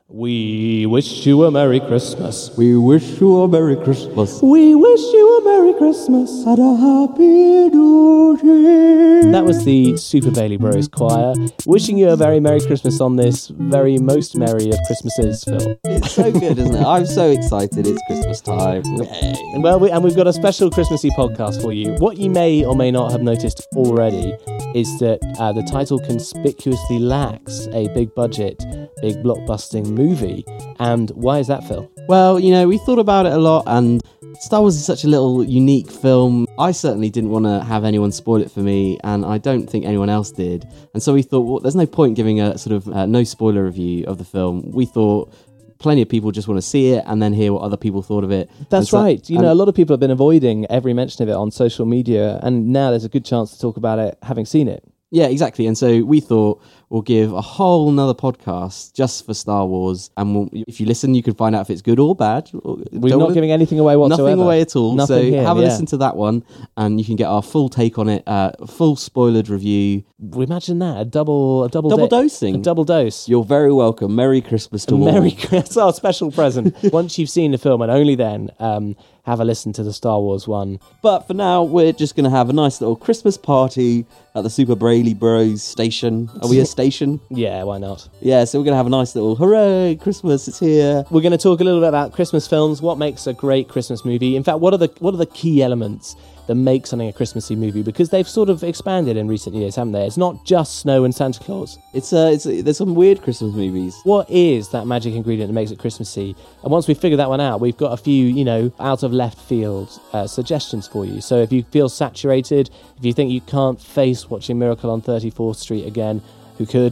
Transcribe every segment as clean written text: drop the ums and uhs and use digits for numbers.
We wish you a Merry Christmas. We wish you a Merry Christmas. We wish you a Merry Christmas and a Happy New Year. That was the Super Bailey Bros Choir, wishing you a very Merry Christmas on this very most merry of Christmases, Phil. It's so good, isn't it? I'm so excited. It's Christmas time. Yay. Well, we've got a special Christmassy podcast for you. What you may or may not have noticed already is that the title conspicuously lacks a big budget, big blockbusting movie. And why is that, Phil? Well, you know, we thought about it a lot, and Star Wars is such a little unique film. I certainly didn't want to have anyone spoil it for me, and I don't think anyone else did. And so we thought, well, there's no point giving a sort of no spoiler review of the film. We thought plenty of people just want to see it and then hear what other people thought of it. That's right. You know, a lot of people have been avoiding every mention of it on social media, and now there's a good chance to talk about it having seen it. Yeah, exactly. And so we thought we'll give a whole nother podcast just for Star Wars. And if you listen, you can find out if it's good or bad. We're not giving anything away whatsoever. Nothing away at all. Nothing so here, have a listen to that one and you can get our full take on it, full spoilered review. Imagine that, a double dosing. A double dose. You're very welcome. Merry Christmas to all. Merry Christmas. Our special present. Once you've seen the film, and only then, have a listen to the Star Wars one. But for now, we're just going to have a nice little Christmas party at the Super Bailey Bros station. Are we a station? Yeah, why not? Yeah, so we're going to have a nice little hooray, Christmas, it's here. We're going to talk a little bit about Christmas films, what makes a great Christmas movie. In fact, what are the key elements that make something a Christmassy movie? Because they've sort of expanded in recent years, haven't they? It's not just snow and Santa Claus. There's some weird Christmas movies. What is that magic ingredient that makes it Christmassy? And once we figure that one out, we've got a few, you know, out of left field suggestions for you. So if you feel saturated, if you think you can't face watching Miracle on 34th Street again, who could,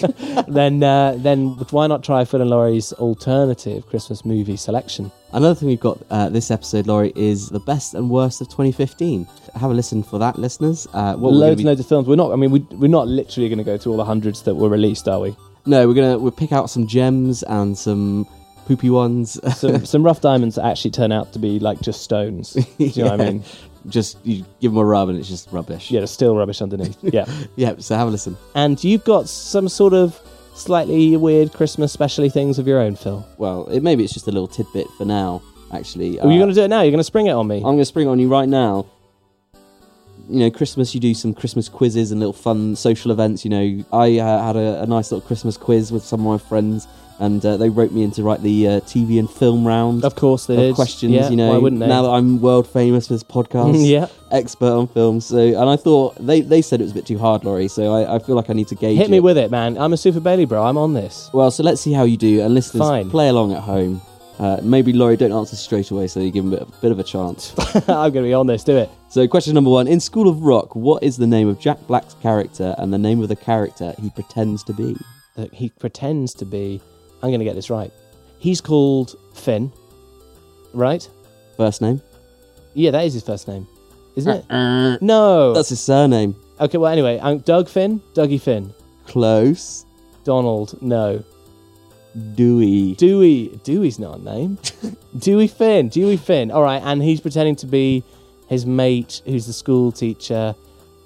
then why not try Phil and Laurie's alternative Christmas movie selection? Another thing we've got this episode, Laurie, is the best and worst of 2015. Have a listen for that, listeners. Loads of films. We're not literally going to go through all the hundreds that were released, are we? No, we'll pick out some gems and some poopy ones. some rough diamonds that actually turn out to be like just stones. Do you know what I mean? Just you give them a rub and it's just rubbish. Yeah, there's still rubbish underneath. Yeah. Yeah, so have a listen. And you've got some sort of slightly weird Christmas specially things of your own, Phil. Well, maybe it's just a little tidbit for now, actually. You're going to do it now? You're going to spring it on me? I'm going to spring it on you right now. You know, Christmas, you do some Christmas quizzes and little fun social events. You know, I had a nice little Christmas quiz with some of my friends, and they wrote me in to write the TV and film round. Of course they did. Questions, yeah, you know, why wouldn't they? Now that I'm world famous for this podcast, yeah, expert on films. So, and I thought they said it was a bit too hard, Laurie. So I feel like I need to gauge Hit me with it, man. I'm a Super Bailey bro. I'm on this. Well, so let's see how you do, and listeners, Fine. Play along at home. Maybe Laurie don't answer straight away, so you give him a bit of a chance. I'm going to be on this. Do it. So, question number 1: in School of Rock, what is the name of Jack Black's character and the name of the character he pretends to be? He pretends to be. I'm going to get this right. He's called Finn, right? First name? Yeah, that is his first name, isn't it? No, that's his surname. Okay, well, anyway, I'm Doug Finn, Dougie Finn. Close. Donald, no. Dewey. Dewey's not a name. Dewey Finn. All right, and he's pretending to be his mate, who's the school teacher.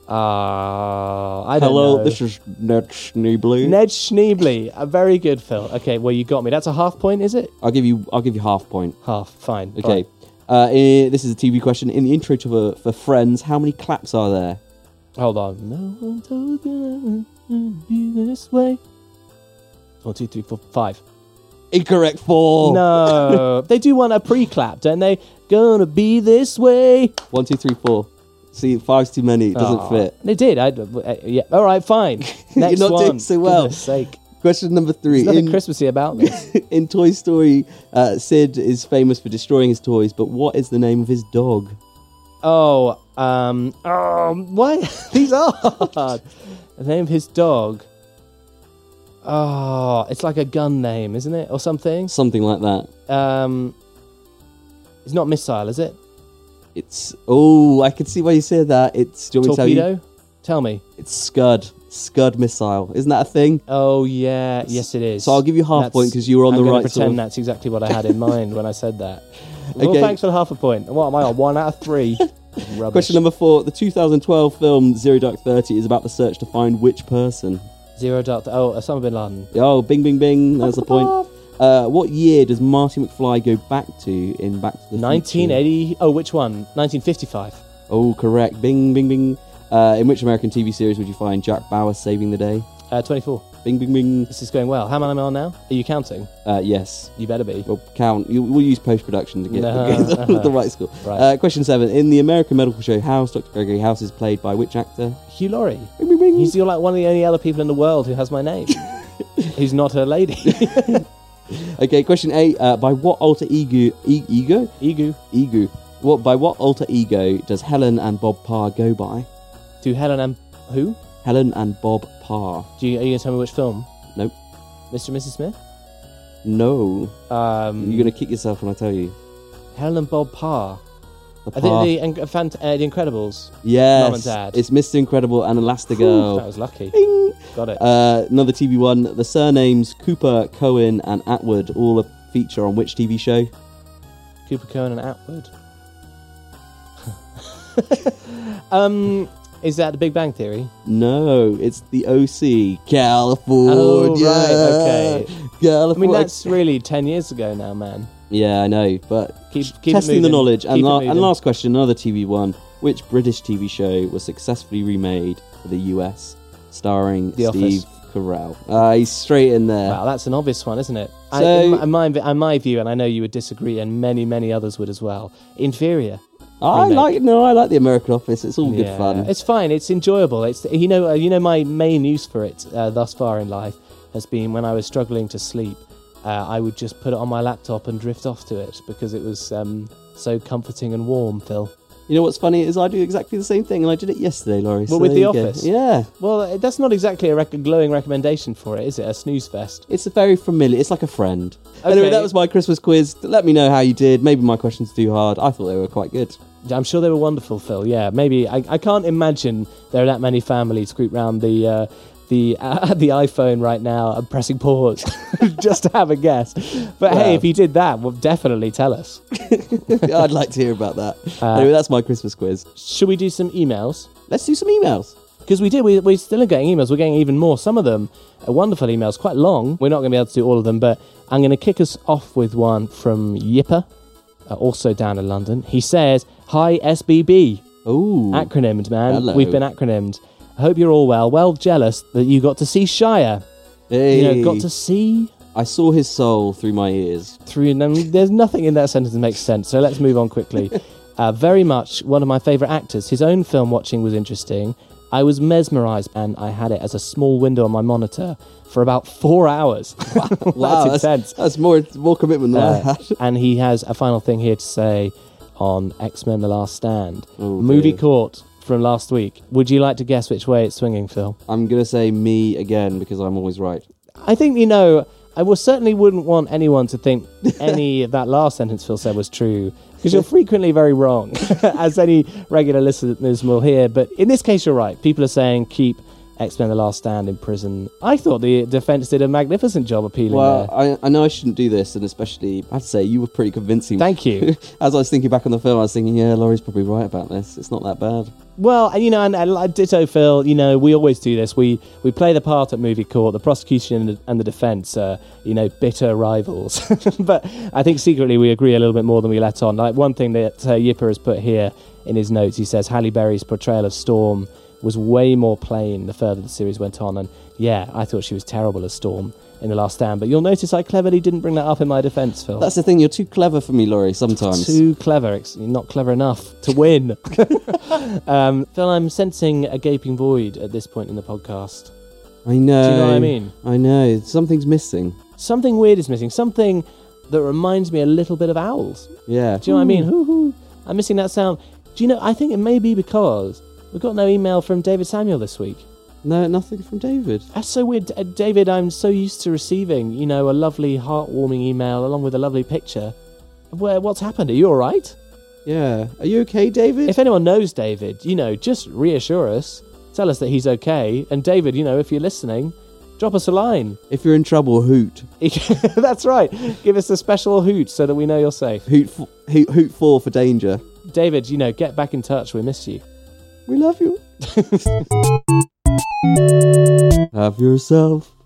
I don't know. Hello, this is Ned Schneebly. Ned Schneebly. Very good, Phil. Okay, well, you got me. That's a half point, is it? I'll give you half point. Half, fine. Okay. Right. This is a TV question. In the intro to for Friends, how many claps are there? Hold on. No one told you be this way. 1, 2, 3, 4, 5. Incorrect. 4. No. They do want a pre-clap, don't they? Gonna be this way. 1, 2, 3, 4. See, 5's too many. It doesn't fit. They did. Yeah. All right, fine. Next You're not one. doing so well. Goodness sake. Question number 3. There's nothing Christmassy about this. In Toy Story, Sid is famous for destroying his toys, but what is the name of his dog? Why? These are hard. The name of his dog. Oh, it's like a gun name, isn't it? Or something? Something like that. It's not Missile, is it? It's... Oh, I can see why you said that. It's... Do you want me to Torpedo? tell you? Tell me. It's Scud. Scud missile. Isn't that a thing? Oh, yeah. Yes, it is. So I'll give you half point because you were on the right sort of... I'm going to pretend that's exactly what I had in mind when I said that. Well, Okay. thanks for the half a point. What am I on? 1 out of 3. Rubbish. Question number 4. The 2012 film Zero Dark 30 is about the search to find which person? Zero Dark... Oh, Osama Bin Laden. Oh, bing, bing, bing. There's the point. What year does Marty McFly go back to in Back to the Future? 1980. Oh, which one? 1955. Oh, correct. Bing, bing, bing. In which American TV series would you find Jack Bauer saving the day? 24. Bing, bing, bing. This is going well. How many am I on now? Are you counting? Yes. You better be. We'll count. We'll use post-production to get the right score. Right. Question 7. In the American medical show House, Dr. Gregory House is played by which actor? Hugh Laurie. Bing, bing, bing. He's like one of the only other people in the world who has my name. Who's not a lady. Okay, question 8. By what alter ego? Egu. By what alter ego does Helen and Bob Parr go by? To Helen and who? Helen and Bob Parr. Are you going to tell me which film? Nope. Mr. and Mrs. Smith? No. You're going to kick yourself when I tell you. Helen and Bob Parr. The I Parr. think the Incredibles. Yes. Mum and Dad. It's Mr. Incredible and Elastigirl. That was lucky. Bing. Got it. Another TV one. The surnames Cooper, Cohen, and Atwood all feature on which TV show? Cooper, Cohen, and Atwood. Is that The Big Bang Theory? No, it's the OC. California. Oh, right, okay. California. I mean, that's really 10 years ago now, man. Yeah, I know, but Keep testing the knowledge. And, Keep it moving. and last question, another TV one. Which British TV show was successfully remade for the US, starring The Steve Office. Carell? He's straight in there. Wow, that's an obvious one, isn't it? So- In my view, and I know you would disagree, and many, many others would as well. Inferior. I remake. like the American Office. It's all good fun. It's fine. It's enjoyable. It's my main use for it thus far in life has been when I was struggling to sleep. I would just put it on my laptop and drift off to it because it was so comforting and warm, Phil. You know what's funny is I do exactly the same thing, and I did it yesterday, Laurie. Well, so with there The you go. Office? Yeah. Well, that's not exactly a glowing recommendation for it, is it? A snooze fest. It's a very familiar. It's like a friend. Okay. Anyway, that was my Christmas quiz. Let me know how you did. Maybe my questions are too hard. I thought they were quite good. I'm sure they were wonderful, Phil. Yeah, maybe. I can't imagine there are that many families grouped around the iPhone right now and pressing pause just to have a guess. But hey, if you did that, well, definitely tell us. I'd like to hear about that. Anyway, that's my Christmas quiz. Should we do some emails? Let's do some emails. Because we did. We're still getting emails. We're getting even more. Some of them are wonderful emails, quite long. We're not going to be able to do all of them, but I'm going to kick us off with one from Yipper, also down in London. He says, "Hi, SBB." Ooh. Acronymed, man. Hello. We've been acronymed. I hope you're all well. Well, jealous that you got to see Shire. Hey. Got to see I saw his soul through my ears. through. There's nothing in that sentence that makes sense. So let's move on quickly. Very much one of my favourite actors. His own film watching was interesting. I was mesmerised, and I had it as a small window on my monitor for about 4 hours. Wow, That's intense. That's more commitment than I had. And he has a final thing here to say on X-Men: The Last Stand. Oh, Movie dear. court from last week. Would you like to guess which way it's swinging, Phil? I'm going to say me again because I'm always right. I think, I certainly wouldn't want anyone to think any of that last sentence Phil said was true, because you're frequently very wrong, as any regular listeners will hear. But in this case, you're right. People are saying keep X-Men: The Last Stand in prison. I thought the defence did a magnificent job appealing Well, there. I know I shouldn't do this, and especially, I have to say, you were pretty convincing. Thank you. As I was thinking back on the film, I was thinking, yeah, Laurie's probably right about this. It's not that bad. Well, and ditto, Phil. We always do this. We play the part at movie court. The prosecution and the defence are, bitter rivals. But I think secretly we agree a little bit more than we let on. Like one thing that Yipper has put here in his notes, he says Halle Berry's portrayal of Storm was way more plain the further the series went on. And yeah, I thought she was terrible as Storm in The Last Stand. But you'll notice I cleverly didn't bring that up in my defence, Phil. That's the thing, you're too clever for me, Laurie, sometimes. Too clever. You're not clever enough to win. Phil, I'm sensing a gaping void at this point in the podcast. I know. Do you know what I mean? I know. Something's missing. Something weird is missing. Something that reminds me a little bit of owls. Yeah. Do you know what I mean? Hoo-hoo. I'm missing that sound. Do you know, I think it may be because we've got no email from David Samuel this week. No, nothing from David. That's so weird. David, I'm so used to receiving, a lovely, heartwarming email along with a lovely picture. What's happened? Are you all right? Yeah. Are you okay, David? If anyone knows David, just reassure us. Tell us that he's okay. And David, if you're listening, drop us a line. If you're in trouble, hoot. That's right. Give us a special hoot so that we know you're safe. Hoot 4 for danger. David, get back in touch. We miss you. We love you. Have yourself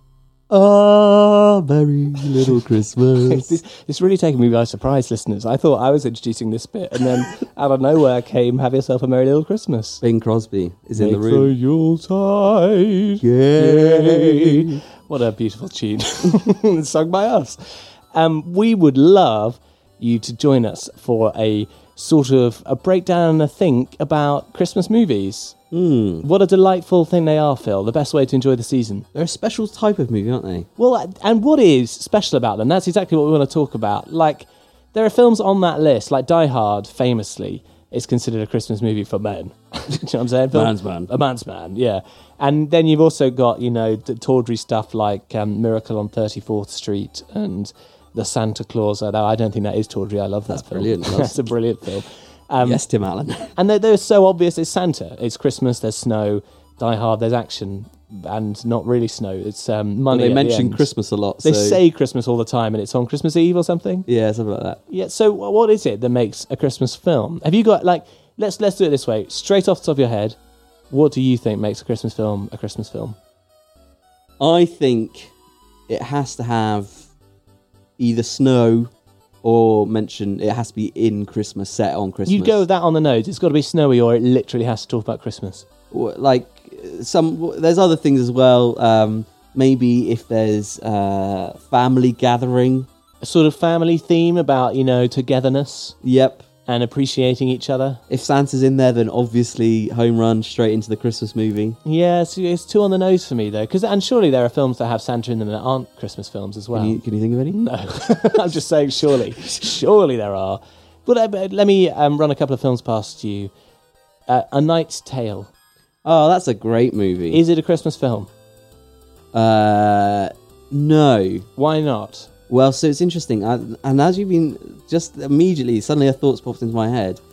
Ah, Merry Little Christmas. It's really taken me by surprise, listeners. I thought I was introducing this bit, and then out of nowhere came "Have Yourself a Merry Little Christmas." Bing Crosby is in the Make room. the Yuletide. Yay. What a beautiful tune. Sung by us. We would love you to join us for a sort of a breakdown and a think about Christmas movies. What a delightful thing they are, Phil. The best way to enjoy the season. They're a special type of movie, aren't they? Well, and what is special about them? That's exactly what we want to talk about. Like, there are films on that list, like Die Hard, famously, is considered a Christmas movie for men. Do you know what I'm saying, Phil? Man's man. A man's man, yeah. And then you've also got, the tawdry stuff like Miracle on 34th Street and The Santa Claus, although I don't think that is tawdry. I love that film. Brilliant. That's a brilliant film. Yes, Tim Allen. And they're so obvious. It's Santa. It's Christmas. There's snow. Die Hard. There's action, and not really snow. It's money. They at mention the end. Christmas a lot. They so say Christmas all the time, and it's on Christmas Eve or something. yeah, something like that. Yeah. So what is it that makes a Christmas film? Have you got let's do it this way, straight off the top of your head. What do you think makes a Christmas film a Christmas film? I think it has to have either snow or it has to be in Christmas, set on Christmas. You go with that on the nose. It's got to be snowy, or it literally has to talk about Christmas. Like there's other things as well. Maybe if there's family gathering. A sort of family theme about togetherness Yep. and appreciating each other. If Santa's in there, then obviously home run straight into the Christmas movie. Yeah, it's too on the nose for me though, and surely there are films that have Santa in them that aren't Christmas films as well. Can you think of any? No, I'm just saying surely there are. But let me run a couple of films past you. A Knight's Tale. Oh, that's a great movie. Is it a Christmas film? No. Why not? Well, so it's interesting. And as you've been just immediately, suddenly a thought's popped into my head.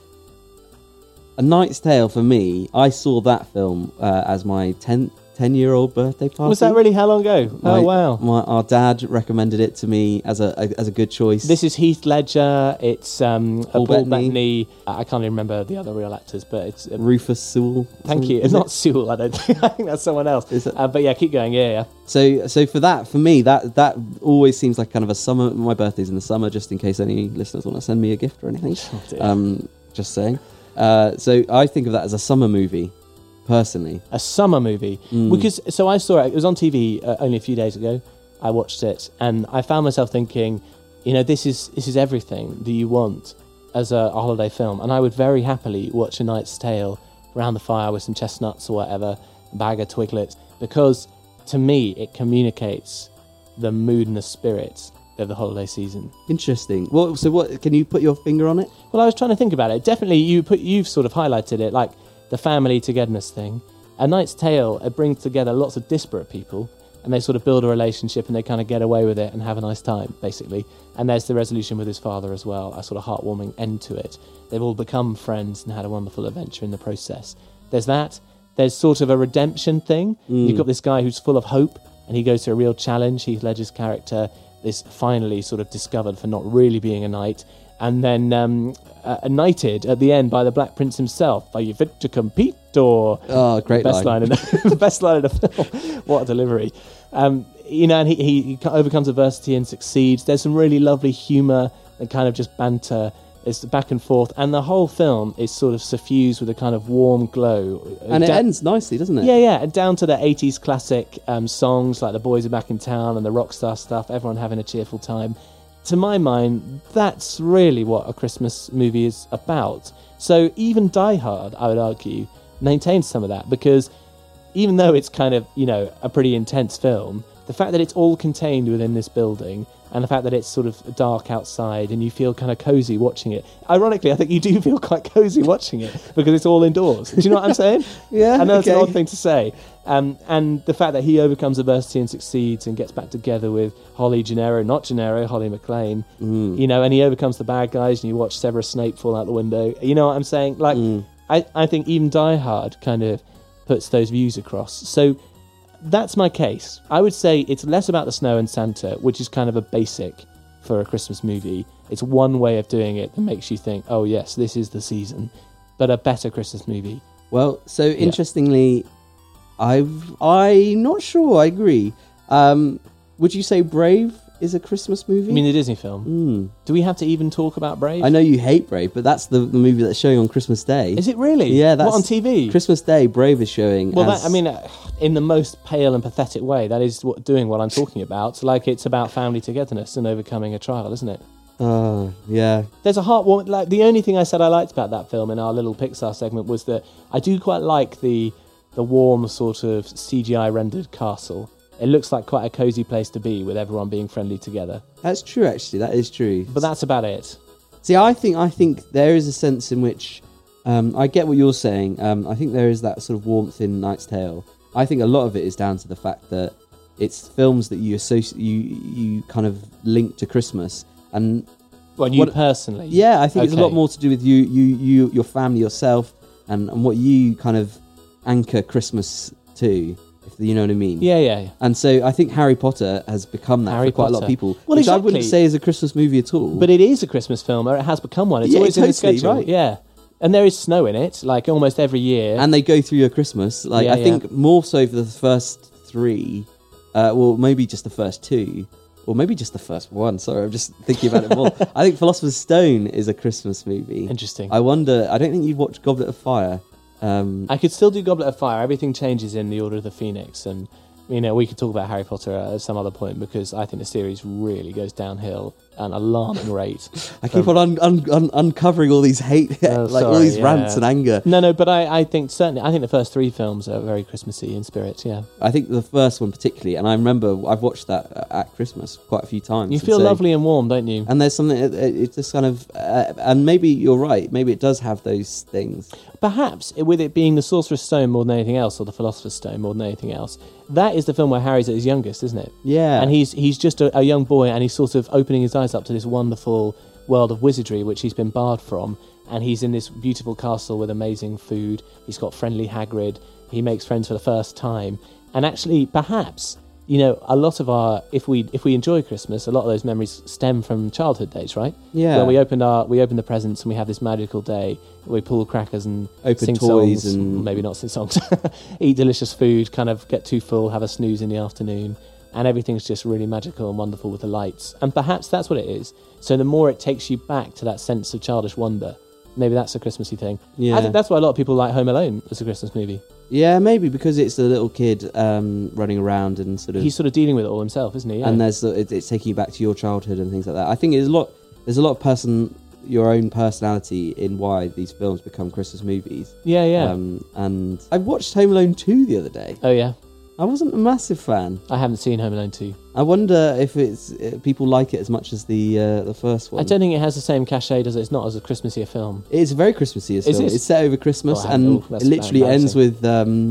A Knight's Tale for me, I saw that film as my 10-year-old birthday party. Was that really how long ago? Oh wow! Our dad recommended it to me as a good choice. This is Heath Ledger. It's Paul Bettany. Bettany. I can't even remember the other real actors, but it's Rufus Sewell. Thank you. It's not Sewell. I don't think. I think that's someone else. Is it? But yeah, keep going. Yeah. So for me, that always seems like kind of a summer. My birthday's in the summer, just in case any listeners want to send me a gift or anything. Oh, dear. Just saying. So I think of that as a summer movie, personally. A summer movie. Because I saw it. It was on TV only a few days ago. I watched it, and I found myself thinking, this is everything that you want as a holiday film. And I would very happily watch A Knight's Tale around the fire with some chestnuts or whatever, a bag of Twiglets, because to me it communicates the mood and the spirit of the holiday season. Interesting. What can you put your finger on it? Well, I was trying to think about it. Definitely, you've sort of highlighted it, like the family togetherness thing. A Knight's Tale, it brings together lots of disparate people, and they sort of build a relationship, and they kind of get away with it and have a nice time, basically. And there's the resolution with his father as well, a sort of heartwarming end to it. They've all become friends and had a wonderful adventure in the process. There's that. There's sort of a redemption thing. You've got this guy who's full of hope, and he goes through a real challenge. Heath Ledger's character is finally sort of discovered for not really being a knight, and then knighted at the end by the Black Prince himself. Are you fit to compete? Or Great best line in the best line in the film. What a delivery! And he overcomes adversity and succeeds. There's some really lovely humour and kind of just banter. It's back and forth, and the whole film is sort of suffused with a kind of warm glow. And it ends nicely, doesn't it? Yeah, and down to the 80s classic songs like The Boys Are Back in Town and the Rockstar stuff, everyone having a cheerful time. To my mind, that's really what a Christmas movie is about. So even Die Hard, I would argue, maintains some of that, because even though it's kind of, a pretty intense film, the fact that it's all contained within this building, and the fact that it's sort of dark outside and you feel kind of cozy watching it. Ironically, I think you do feel quite cozy watching it because it's all indoors. Do you know what I'm saying? Yeah, I know it's an okay. odd thing to say. And the fact that he overcomes adversity and succeeds and gets back together with Holly Gennaro, not Gennaro, Holly McClane, and he overcomes the bad guys, and you watch Severus Snape fall out the window. You know what I'm saying? I think even Die Hard kind of puts those views across. So that's my case. I would say it's less about the snow and Santa, which is kind of a basic for a Christmas movie. It's one way of doing it that makes you think, oh yes, this is the season, but a better Christmas movie. Well, so interestingly, I'm not sure I agree. Would you say Brave is a Christmas movie? I mean, the Disney film. Do we have to even talk about Brave? I know you hate Brave, but that's the movie that's showing on Christmas Day. Is it really? Yeah, that's what, on TV. Christmas Day, Brave is showing. Well, in the most pale and pathetic way, that is doing what I'm talking about. Like, it's about family togetherness and overcoming a trial, isn't it? Oh, yeah. There's a heartwarming. Like, the only thing I said I liked about that film in our little Pixar segment was that I do quite like the warm sort of CGI rendered castle. It looks like quite a cozy place to be with everyone being friendly together. That's true, actually. That is true. But that's about it. See, I think there is a sense in which I get what you're saying. I think there is that sort of warmth in Knight's Tale. I think a lot of it is down to the fact that it's films that you associate, you kind of link to Christmas. And well, you personally? Yeah, I think it's a lot more to do with you, your family, yourself, and what you kind of anchor Christmas to, if you know what I mean. Yeah. And so I think Harry Potter has become that for quite a lot of people, which I wouldn't say is a Christmas movie at all. But it is a Christmas film, or it has become one. It's always in the schedule. Right. Yeah. And there is snow in it, like almost every year. And they go through your Christmas. Like I think more so for the first three, well, maybe just the first two, or maybe just the first one. Sorry, I'm just thinking about it more. I think Philosopher's Stone is a Christmas movie. Interesting. I wonder, I don't think you've watched Goblet of Fire. I could still do Goblet of Fire. Everything changes in the Order of the Phoenix, and we could talk about Harry Potter at some other point, because I think the series really goes downhill at an alarming rate. I keep on uncovering all these hate, all these rants and anger. No, but I think the first three films are very Christmassy in spirit. Yeah, I think the first one particularly, and I remember I've watched that at Christmas quite a few times. You feel lovely and warm, don't you? And there's something. It's just kind of, and maybe you're right. Maybe it does have those things. Perhaps with it being the Sorcerer's Stone more than anything else, or the Philosopher's Stone more than anything else, that is the film where Harry's at his youngest, isn't it? Yeah. And he's just a young boy, and he's sort of opening his eyes up to this wonderful world of wizardry which he's been barred from, and he's in this beautiful castle with amazing food. He's got friendly Hagrid. He makes friends for the first time, and actually, perhaps, a lot of our, if we enjoy Christmas, a lot of those memories stem from childhood days, right? Yeah. When we open the presents and we have this magical day. We pull crackers and open sing toys songs, and maybe not sing songs, eat delicious food, kind of get too full, have a snooze in the afternoon, and everything's just really magical and wonderful with the lights. And perhaps that's what it is. So the more it takes you back to that sense of childish wonder, maybe that's a Christmassy thing. Yeah. I think that's why a lot of people like Home Alone as a Christmas movie. Yeah, maybe because it's a little kid running around and sort of... He's sort of dealing with it all himself, isn't he? Yeah. And it's taking you back to your childhood and things like that. I think there's a lot of your own personality in why these films become Christmas movies. Yeah. And I watched Home Alone 2 the other day. Oh, yeah? I wasn't a massive fan. I haven't seen Home Alone 2. I wonder if people like it as much as the first one. I don't think it has the same cachet, does it? It's not as a Christmassy a film. It is a very Christmassy film. It's set over Christmas, and it literally ends with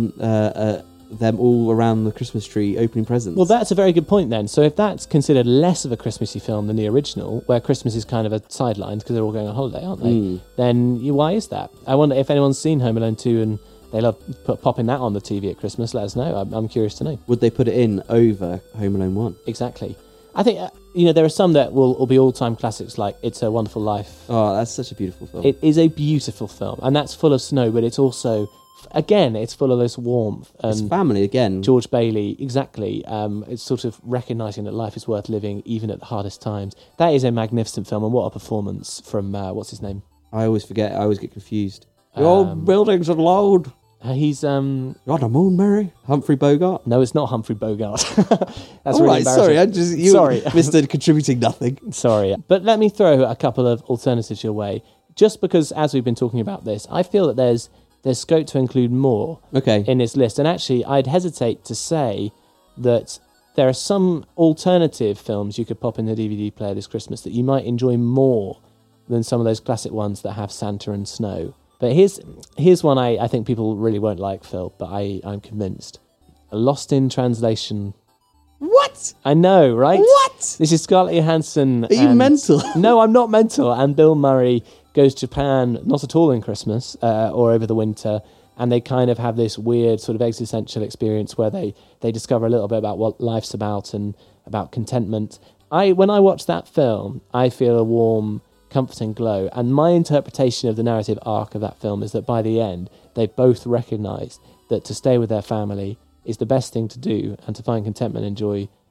them all around the Christmas tree opening presents. Well, that's a very good point then. So if that's considered less of a Christmassy film than the original, where Christmas is kind of a sideline because they're all going on holiday, aren't they? Then why is that? I wonder if anyone's seen Home Alone 2 and they love popping that on the TV at Christmas. Let us know. I'm curious to know. Would they put it in over Home Alone 1? Exactly. I think, there are some that will be all-time classics, like It's a Wonderful Life. Oh, that's such a beautiful film. It is a beautiful film, and that's full of snow, but it's also, again, it's full of this warmth. And it's family, again. George Bailey, exactly. It's sort of recognising that life is worth living, even at the hardest times. That is a magnificent film, and what a performance from, what's his name? I always forget. I always get confused. The old buildings are loud. He's You're on the moon, Mary. Humphrey Bogart. No, it's not Humphrey Bogart. That's all really right. Sorry, sorry, Mr. Contributing Nothing. Sorry, but let me throw a couple of alternatives your way. Just because, as we've been talking about this, I feel that there's scope to include more in this list. And actually, I'd hesitate to say that there are some alternative films you could pop in the DVD player this Christmas that you might enjoy more than some of those classic ones that have Santa and snow. But here's one I think people really won't like, Phil, but I'm convinced. Lost in Translation. What? I know, right? What? This is Scarlett Johansson. Are you mental? No, I'm not mental. And Bill Murray goes to Japan, not at all in Christmas or over the winter, and they kind of have this weird sort of existential experience where they discover a little bit about what life's about and about contentment. When I watch that film, I feel a warm, comforting glow, and my interpretation of the narrative arc of that film is that by the end they both recognise that to stay with their family is the best thing to do, and to find contentment and joy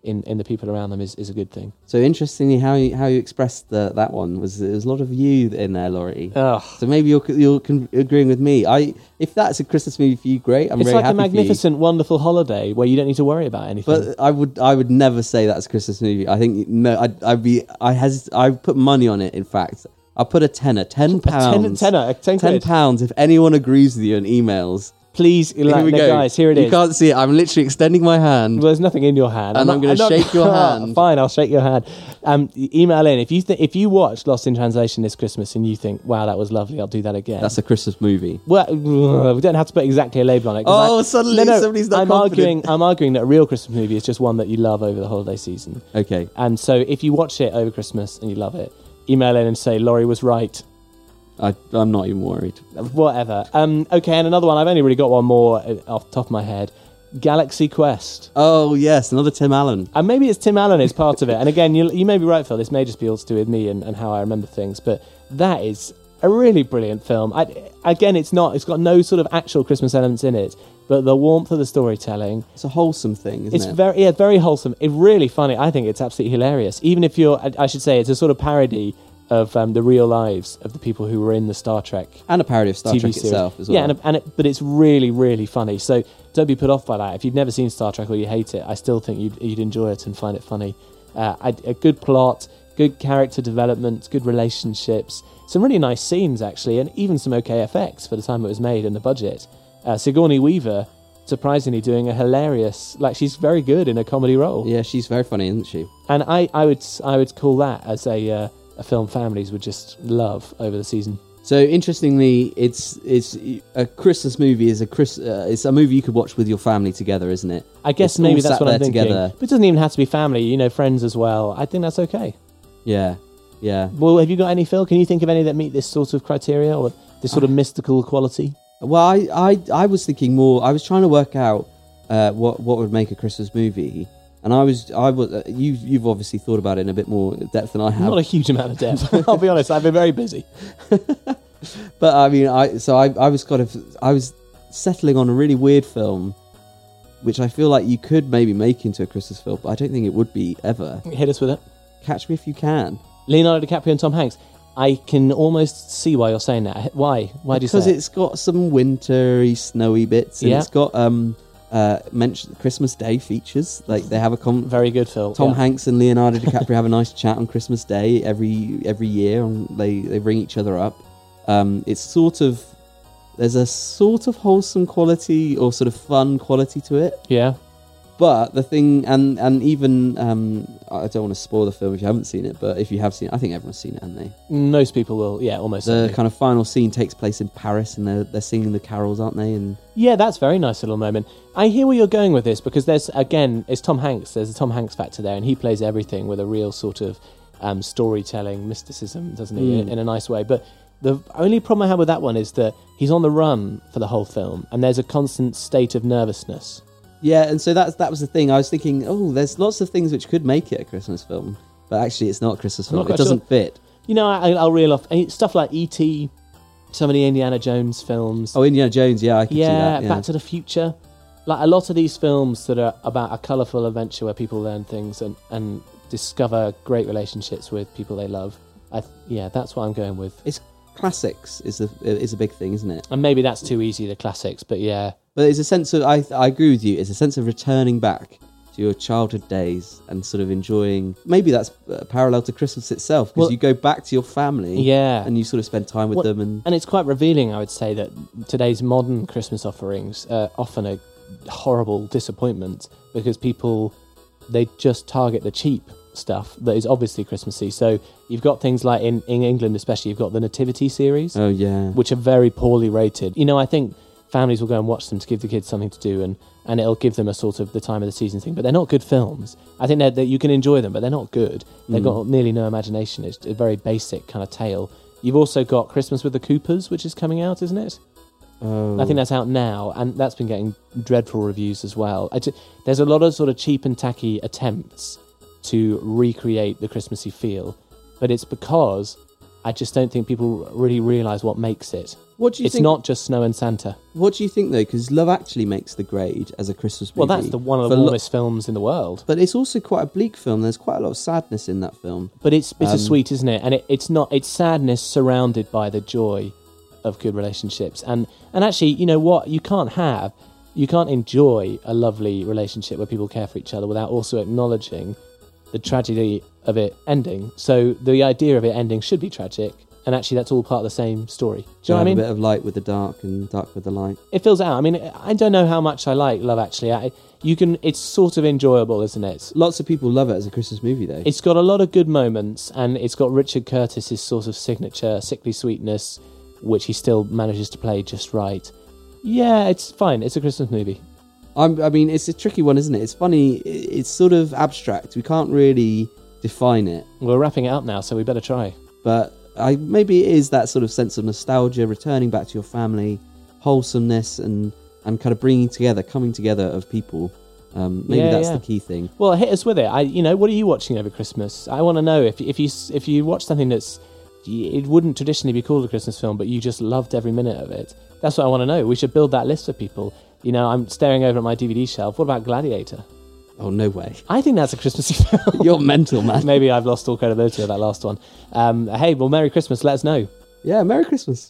in the people around them is a good thing. So interestingly, how you expressed that one was there's a lot of you in there, Laurie. Oh. So maybe you're agreeing with me. If that's a Christmas movie for you, great. I'm it's very like happy a magnificent, wonderful holiday where you don't need to worry about anything. But I would never say that's a Christmas movie. I think no. I put money on it. In fact, I'll put a tenner, £10. £10 if anyone agrees with you in emails. Please, Here we go. guys, here it is. You can't see it. I'm literally extending my hand. Well, there's nothing in your hand. And I'm going to shake your hand. Fine, I'll shake your hand. Email in. If you watch Lost in Translation this Christmas and you think, wow, that was lovely, I'll do that again. That's a Christmas movie. Well, we don't have to put exactly a label on it. Suddenly somebody's not confident. I'm arguing that a real Christmas movie is just one that you love over the holiday season. Okay. And so if you watch it over Christmas and you love it, email in and say, Laurie was right. I'm not even worried. Whatever. Okay, and another one. I've only really got one more off the top of my head. Galaxy Quest. Oh, yes, another Tim Allen. And maybe it's Tim Allen is part of it. And again, you may be right, Phil. This may just be all to do with me and how I remember things. But that is a really brilliant film. It's got no sort of actual Christmas elements in it. But the warmth of the storytelling. It's a wholesome thing, isn't it? It's very wholesome. It's really funny. I think it's absolutely hilarious. Even if I should say, it's a sort of parody of the real lives of the people who were in the Star Trek and a parody of Star TV Trek series. itself as well. Yeah, but it's really, really funny. So don't be put off by that. If you've never seen Star Trek or you hate it, I still think you'd enjoy it and find it funny. A good plot, good character development, good relationships, some really nice scenes actually, and even some okay effects for the time it was made and the budget. Sigourney Weaver, surprisingly, doing a hilarious, she's very good in a comedy role. Yeah, she's very funny, isn't she? And I would call that as a film families would just love over the season. So interestingly, it's a Christmas movie. It's a movie you could watch with your family together, isn't it? I guess it's maybe all that's sat what I'm there thinking. together. But it doesn't even have to be family. Friends as well. I think that's okay. Yeah. Well, have you got any, Phil? Can you think of any that meet this sort of criteria or this sort of mystical quality? Well, I was thinking more. I was trying to work out what would make a Christmas movie. And you've obviously thought about it in a bit more depth than I have. Not a huge amount of depth. I'll be honest. I've been very busy. But I mean, I was settling on a really weird film, which I feel like you could maybe make into a Christmas film, but I don't think it would be ever. Hit us with it. Catch Me If You Can. Leonardo DiCaprio and Tom Hanks. I can almost see why you're saying that. Why? Why do you say that? Because it's got some wintry, snowy bits, and it's got mentioned Christmas Day features. They have a very good film. Tom Hanks and Leonardo DiCaprio have a nice chat on Christmas Day every year, and they bring each other up. There's a sort of wholesome quality or sort of fun quality to it. Yeah. But the thing, and even I don't want to spoil the film if you haven't seen it, but if you have seen it, I think everyone's seen it, haven't they? Most people will, yeah, almost. The kind of final scene takes place in Paris, and they're singing the carols, aren't they? And yeah, that's a very nice little moment. I hear where you're going with this because it's Tom Hanks. There's a Tom Hanks factor there, and he plays everything with a real sort of storytelling mysticism, doesn't he? In a nice way. But the only problem I have with that one is that he's on the run for the whole film, and there's a constant state of nervousness. Yeah, and so that was the thing. I was thinking, there's lots of things which could make it a Christmas film, but actually it's not a Christmas film. It doesn't fit. I'll reel off stuff like E.T., some of the Indiana Jones films. Oh, Indiana Jones, yeah, I can see that. Yeah, Back to the Future. Like a lot of these films that are about a colourful adventure where people learn things and discover great relationships with people they love. That's what I'm going with. It's classics is a big thing, isn't it? And maybe that's too easy, the classics, but yeah. But there's a sense of, I agree with you, it's a sense of returning back to your childhood days and sort of enjoying, maybe that's parallel to Christmas itself, because you go back to your family and you sort of spend time with them. And it's quite revealing, I would say, that today's modern Christmas offerings are often a horrible disappointment because people, they just target the cheap stuff that is obviously Christmassy. So you've got things like in England especially, you've got the Nativity series, which are very poorly rated. I think families will go and watch them to give the kids something to do, and it'll give them a sort of the time of the season thing. But they're not good films. I think that you can enjoy them, but they're not good. They've got nearly no imagination. It's a very basic kind of tale. You've also got Christmas with the Coopers, which is coming out, isn't it? I think that's out now, and that's been getting dreadful reviews as well. There's a lot of sort of cheap and tacky attempts to recreate the Christmassy feel, but it's because I just don't think people really realise what makes it. What do you It's think? not just Snow and Santa. What do you think though? Because Love Actually makes the grade as a Christmas movie. Well, that's one of the For warmest films in the world. But it's also quite a bleak film. There's quite a lot of sadness in that film. But it's bittersweet, isn't it? And it's sadness surrounded by the joy of good relationships. And actually, you know what? You can't enjoy a lovely relationship where people care for each other without also acknowledging the tragedy of it ending. So the idea of it ending should be tragic. And actually, that's all part of the same story. Do you know what I mean? A bit of light with the dark and dark with the light. It fills out. I mean, I don't know how much I like Love Actually. It's sort of enjoyable, isn't it? Lots of people love it as a Christmas movie, though. It's got a lot of good moments, and it's got Richard Curtis's sort of signature sickly sweetness, which he still manages to play just right. Yeah, it's fine. It's a Christmas movie. I mean, it's a tricky one, isn't it? It's funny. It's sort of abstract. We can't really define it. We're wrapping it up now, so we better try. But maybe it is that sort of sense of nostalgia, returning back to your family, wholesomeness, and kind of coming together of people. Maybe that's the key thing. Well, hit us with it. What are you watching over Christmas? I want to know if you watch something it wouldn't traditionally be called a Christmas film, but you just loved every minute of it. That's what I want to know. We should build that list for people. I'm staring over at my DVD shelf. What about Gladiator? Oh, no way. I think that's a Christmassy film. You're mental, man. Maybe I've lost all credibility of that last one. Hey, well, Merry Christmas. Let us know. Yeah, Merry Christmas.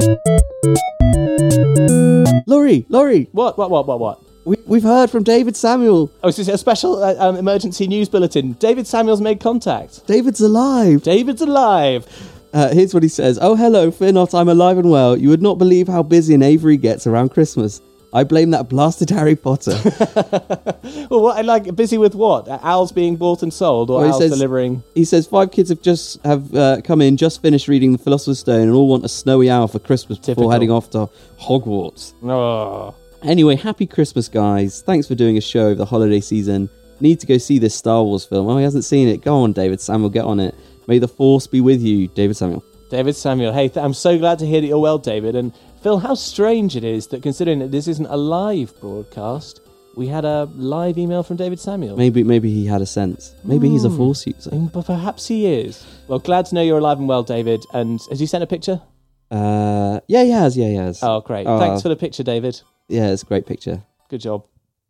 Laurie. What? We've heard from David Samuel. Oh, is this a special emergency news bulletin? David Samuel's made contact. David's alive. David's alive. Here's what he says. Oh, hello, fear not, I'm alive and well. You would not believe how busy an Avery gets around Christmas. I blame that blasted Harry Potter. Well, what? Busy with what? Owls being bought and sold, or owls delivering? He says 5 kids have come in, just finished reading The Philosopher's Stone, and all want a snowy owl for Christmas before heading off to Hogwarts. Oh. Anyway, happy Christmas, guys. Thanks for doing a show over the holiday season. Need to go see this Star Wars film. Oh, he hasn't seen it. Go on, David Samuel, get on it. May the Force be with you, David Samuel. David Samuel. Hey, I'm so glad to hear that you're well, David. And Phil, how strange it is that considering that this isn't a live broadcast, we had a live email from David Samuel. Maybe he had a sense. Maybe he's a Force user. But perhaps he is. Well, glad to know you're alive and well, David. And has he sent a picture? Yeah, he has. Oh, great. Thanks for the picture, David. Yeah, it's a great picture. Good job.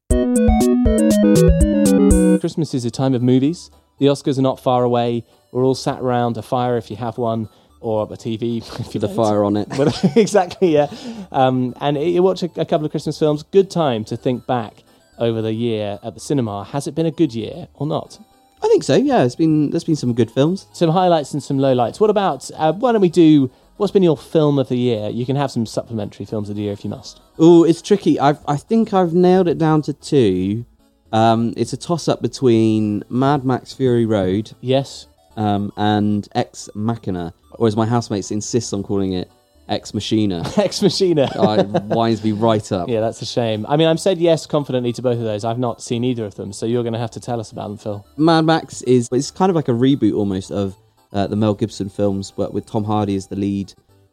Christmas is a time of movies. The Oscars are not far away. We're all sat around a fire if you have one, or a TV if you With a fire on it. Exactly, yeah. And you watch a couple of Christmas films. Good time to think back over the year at the cinema. Has it been a good year or not? I think so, yeah. There's been some good films. Some highlights and some lowlights. What about, why don't we do, what's been your film of the year? You can have some supplementary films of the year if you must. Oh, it's tricky. I think I've nailed it down to 2. It's a toss-up between Mad Max Fury Road... Yes. And Ex Machina, or as my housemates insist on calling it, Ex Machina. Ex Machina. Winds me right up. Yeah, that's a shame. I mean, I've said yes confidently to both of those. I've not seen either of them, so you're going to have to tell us about them, Phil. Mad Max it's kind of like a reboot almost of the Mel Gibson films, but with Tom Hardy as the lead.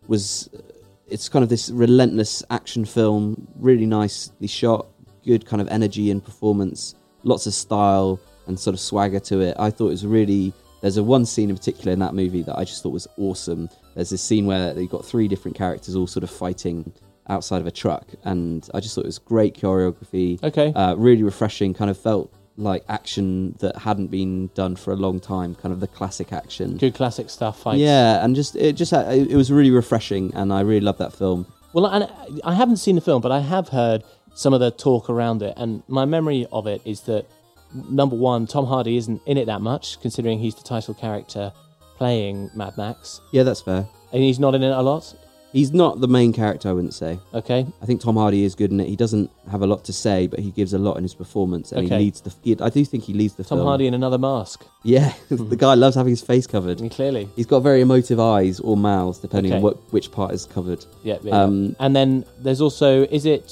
It's kind of this relentless action film, really nicely shot, good kind of energy and performance, lots of style and sort of swagger to it. I thought it was really... There's one scene in particular in that movie that I just thought was awesome. There's this scene where you've got 3 different characters all sort of fighting outside of a truck, and I just thought it was great choreography. Okay. Really refreshing, kind of felt like action that hadn't been done for a long time, kind of the classic action. Good classic stuff, fights. Yeah, and it was really refreshing, and I really loved that film. Well, and I haven't seen the film, but I have heard some of the talk around it, and my memory of it is that number one, Tom Hardy isn't in it that much, considering he's the title character playing Mad Max. Yeah, that's fair. And he's not in it a lot? He's not the main character, I wouldn't say. Okay. I think Tom Hardy is good in it. He doesn't have a lot to say, but he gives a lot in his performance, and Okay. he leads I do think he leads the film. Tom Hardy in another mask. Yeah, the guy loves having his face covered. Clearly. He's got very emotive eyes or mouths, depending Okay. on which part is covered. Yeah. And then there's also,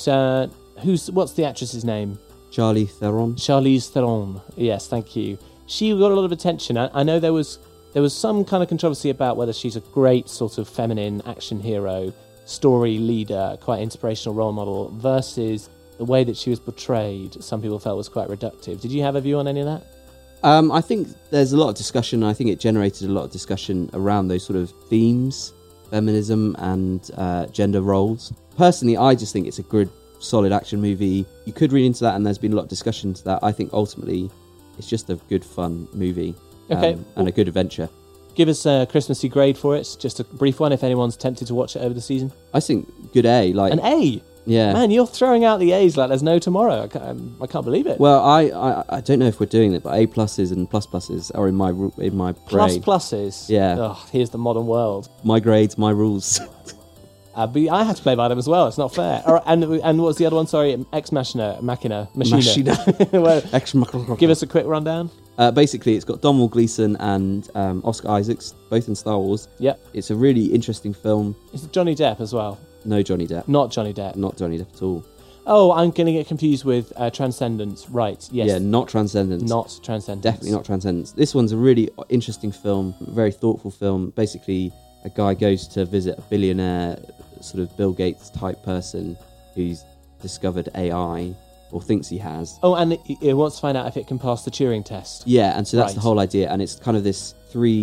what's the actress's name? Charlie Theron. Charlize Theron. Yes, thank you. She got a lot of attention. I know there was some kind of controversy about whether she's a great sort of feminine action hero, story leader, quite inspirational role model, versus the way that she was portrayed, some people felt was quite reductive. Did you have a view on any of that? I think there's a lot of discussion. I think it generated a lot of discussion around those sort of themes, feminism and gender roles. Personally, I just think it's a good, solid action movie. You could read into that, and there's been a lot of discussion to that. I think ultimately it's just a good, fun movie and a good adventure. Give us a Christmassy grade for it, just a brief one if anyone's tempted to watch it over the season. I think good A. Like an A? Yeah. Man, you're throwing out the A's like there's no tomorrow. I can't believe it. Well, I don't know if we're doing it, but A pluses and plus pluses are in my grade. Pluses? Yeah. Oh, here's the modern world. My grades, my rules. But I had to play by them as well. It's not fair. And what's the other one? Sorry, Ex Machina. Well, Ex Machina. give us a quick rundown. Basically, it's got Domhnall Gleeson and Oscar Isaacs, both in Star Wars. Yep. It's a really interesting film. It's Johnny Depp as well. No Johnny Depp. Not Johnny Depp. Not Johnny Depp at all. Oh, I'm going to get confused with Transcendence. Right, yes. Yeah, not Transcendence. Not Transcendence. Definitely not Transcendence. This one's a really interesting film, very thoughtful film. Basically, a guy goes to visit a billionaire, sort of Bill Gates type person who's discovered AI, or thinks he has. Oh, and he wants to find out if it can pass the Turing test. Yeah, and so that's Right. the whole idea. And it's kind of this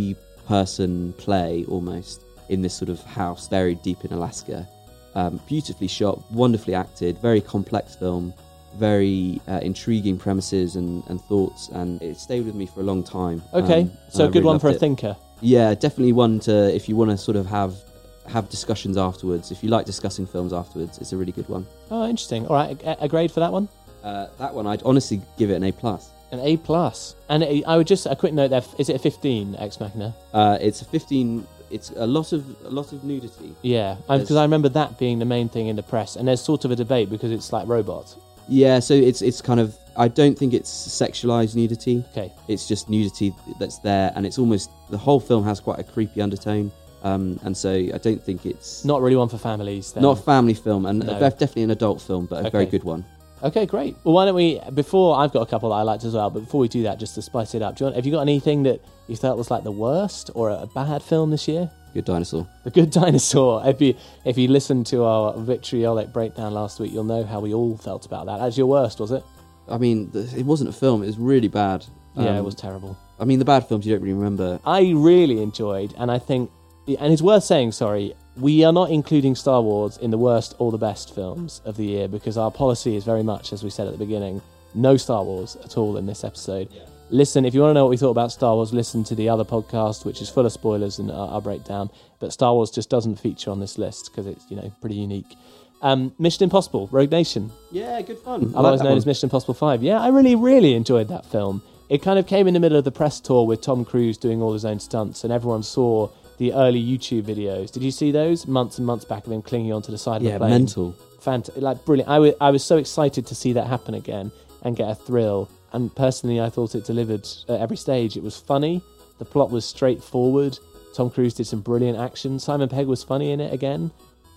3-person play, almost, in this sort of house buried deep in Alaska. Beautifully shot, wonderfully acted, very complex film, very intriguing premises and thoughts, and it stayed with me for a long time. Okay, so a good one for a thinker. Yeah, definitely one to, if you want to sort of have discussions afterwards. If you like discussing films afterwards, it's a really good one. Oh, interesting. All right, a grade for that one? That one, I'd honestly give it an A+. An A+. And I would just, a quick note there, is it a 15, Ex Machina? It's a 15. It's a lot of nudity. Yeah, because I remember that being the main thing in the press, and there's sort of a debate because it's like robots. Yeah, so it's kind of, I don't think it's sexualized nudity. Okay. It's just nudity that's there, and it's almost, the whole film has quite a creepy undertone, and so I don't think it's... Not really one for families then. Not a family film, and No. definitely an adult film, but a very good one. Okay, great. Well, why don't we, before, I've got a couple that I liked as well, but before we do that, just to spice it up, have you got anything that you felt was like the worst or a bad film this year? Good Dinosaur. The Good Dinosaur. If you listened to our vitriolic breakdown last week, you'll know how we all felt about that. That's your worst, was it? I mean, it wasn't a film, it was really bad. Yeah, it was terrible. I mean, the bad films you don't really remember. I really enjoyed, and I think, and it's worth saying, we are not including Star Wars in the worst or the best films of the year, because our policy is very much, as we said at the beginning, no Star Wars at all in this episode. Yeah. Listen, if you want to know what we thought about Star Wars, listen to the other podcast, which is full of spoilers and our breakdown. But Star Wars just doesn't feature on this list because it's, pretty unique. Mission Impossible, Rogue Nation. Yeah, good fun. Otherwise known as Mission Impossible 5. Yeah, I really, really enjoyed that film. It kind of came in the middle of the press tour with Tom Cruise doing all his own stunts, and everyone saw the early YouTube videos. Did you see those? Months and months back of him clinging onto the side of the plane. Yeah, mental. Brilliant. I was so excited to see that happen again and get a thrill. And personally, I thought it delivered at every stage. It was funny. The plot was straightforward. Tom Cruise did some brilliant action. Simon Pegg was funny in it again.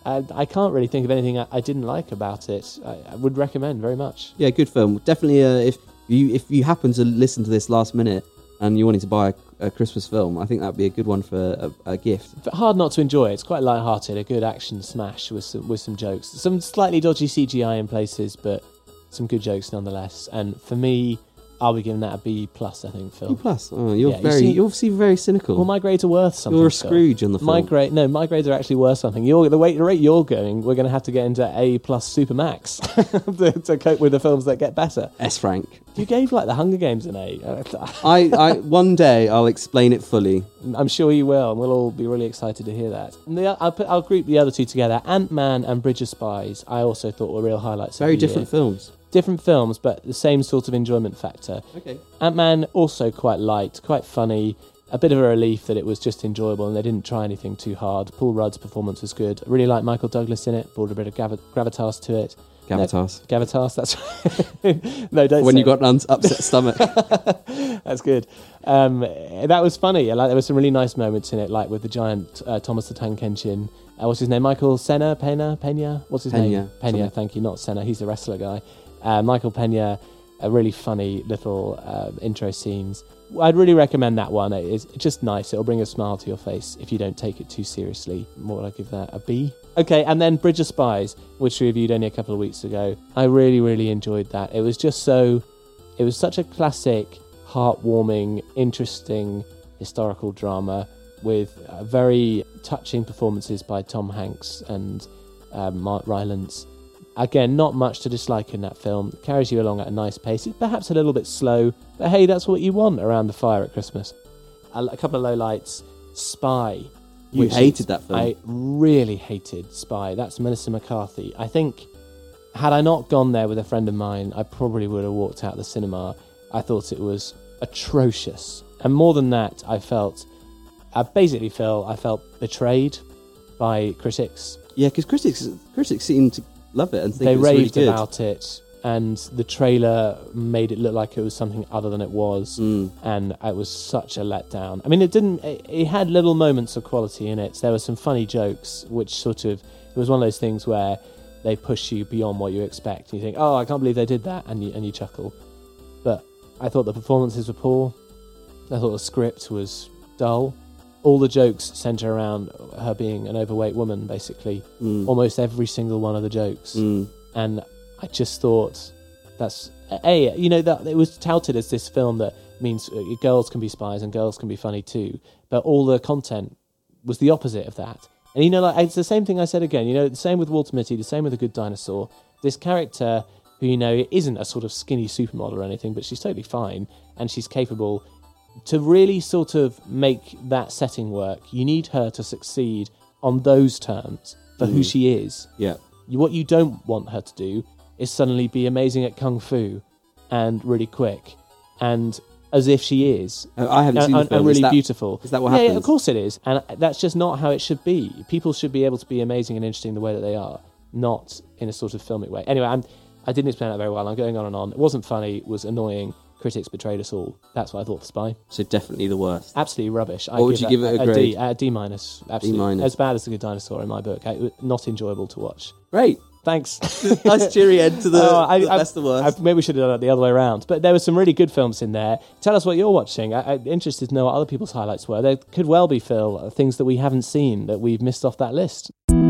I can't really think of anything I didn't like about it. I would recommend very much. Yeah, good film. Definitely, if you happen to listen to this last minute and you're wanting to buy a Christmas film, I think that would be a good one for a gift. But hard not to enjoy. It's quite light-hearted, a good action smash with some jokes. Some slightly dodgy CGI in places, but some good jokes nonetheless. And for me, I'll be giving that a B+, I think, Phil. B+? Oh, you're obviously very cynical. Well, my grades are worth something. You're a Scrooge on the film. My grades are actually worth something. The rate you're going, we're going to have to get into A+ Supermax to cope with the films that get better. S. Frank. You gave like the Hunger Games an A. I one day I'll explain it fully. I'm sure you will, and we'll all be really excited to hear that. And I'll group the other two together. Ant-Man and Bridge of Spies, I also thought were real highlights. Very different films. Different films, but the same sort of enjoyment factor. Okay. Ant-Man, also quite light, quite funny. A bit of a relief that it was just enjoyable and they didn't try anything too hard. Paul Rudd's performance was good. I really liked Michael Douglas in it. Brought a bit of gravitas to it. Gravitas. No, gravitas, that's right. No, don't when say you got an upset stomach. That's good. That was funny. There were some really nice moments in it, like with the giant Thomas the Tank Engine. What's his name? Michael Pena? What's his name? Pena, thank you. Not Senna. He's the wrestler guy. Michael Pena, really funny little intro scenes. I'd really recommend that one. It's just nice. It'll bring a smile to your face if you don't take it too seriously. What would I give that? A B? Okay, and then Bridge of Spies, which we reviewed only a couple of weeks ago. I really, really enjoyed that. It was such a classic heartwarming, interesting historical drama with very touching performances by Tom Hanks and Mark Rylance. Again, not much to dislike in that film. Carries you along at a nice pace. It's perhaps a little bit slow, but hey, that's what you want around the fire at Christmas. A couple of lowlights. Spy. You hated that film. I really hated Spy. That's Melissa McCarthy. I think, had I not gone there with a friend of mine, I probably would have walked out the cinema. I thought it was atrocious. And more than that, I felt betrayed by critics. Yeah, because critics seem to love it and think they it's really raved good. about it, and the trailer made it look like it was something other than it was, and it was such a letdown. I mean, it had little moments of quality in it. There were some funny jokes, which it was one of those things where they push you beyond what you expect. And you think, oh, I can't believe they did that, and you chuckle. But I thought the performances were poor. I thought the script was dull. All the jokes centre around her being an overweight woman, basically. Almost every single one of the jokes. And I just thought that it was touted as this film that means girls can be spies and girls can be funny too. But all the content was the opposite of that. And it's the same thing I said again. The same with Walter Mitty, the same with A Good Dinosaur. This character who isn't a sort of skinny supermodel or anything, but she's totally fine and she's capable. To really sort of make that setting work, you need her to succeed on those terms for who she is. Yeah. What you don't want her to do is suddenly be amazing at kung fu and really quick and as if she is. I haven't seen the film. And really beautiful. Is that what happens? Yeah, of course it is. And that's just not how it should be. People should be able to be amazing and interesting the way that they are, not in a sort of filmic way. Anyway, I didn't explain that very well. I'm going on and on. It wasn't funny. It was annoying. Critics betrayed us all. That's what I thought of Spy. So definitely the worst. Absolutely rubbish. What would you give it a grade? A D minus. Absolutely. D-. As bad as The Good Dinosaur in my book. Not enjoyable to watch. Great. Thanks. Nice cheery end to the best of worst. Maybe we should have done it the other way around. But there were some really good films in there. Tell us what you're watching. I'm interested to know what other people's highlights were. There could well be, Phil, things that we haven't seen that we've missed off that list.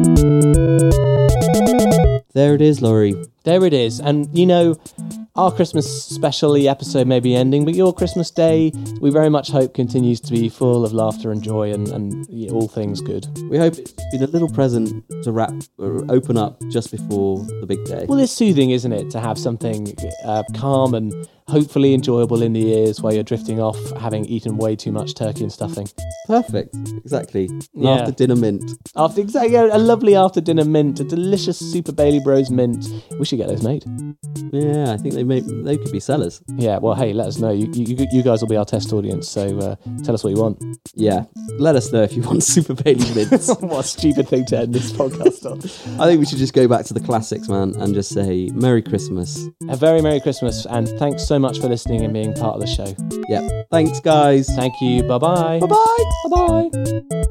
There it is, Laurie. There it is. And, our Christmas special episode may be ending, but your Christmas day, we very much hope continues to be full of laughter and joy and all things good. We hope it's been a little present to open up just before the big day. Well, it's soothing, isn't it, to have something calm and hopefully enjoyable in the ears while you're drifting off, having eaten way too much turkey and stuffing. Perfect. Exactly. Yeah. After dinner mint. A lovely after dinner mint, a delicious Super Bailey Bros mint. We should get those made. Yeah, I think they could be sellers. Yeah, well, hey, let us know. You guys will be our test audience, so tell us what you want. Yeah, let us know if you want Super Bailey mints. What a stupid thing to end this podcast on. I think we should just go back to the classics, man, and just say Merry Christmas. A very Merry Christmas, and thanks so much for listening and being part of the show. Yeah, thanks, guys. Thank you. Bye-bye. Bye-bye. Bye-bye.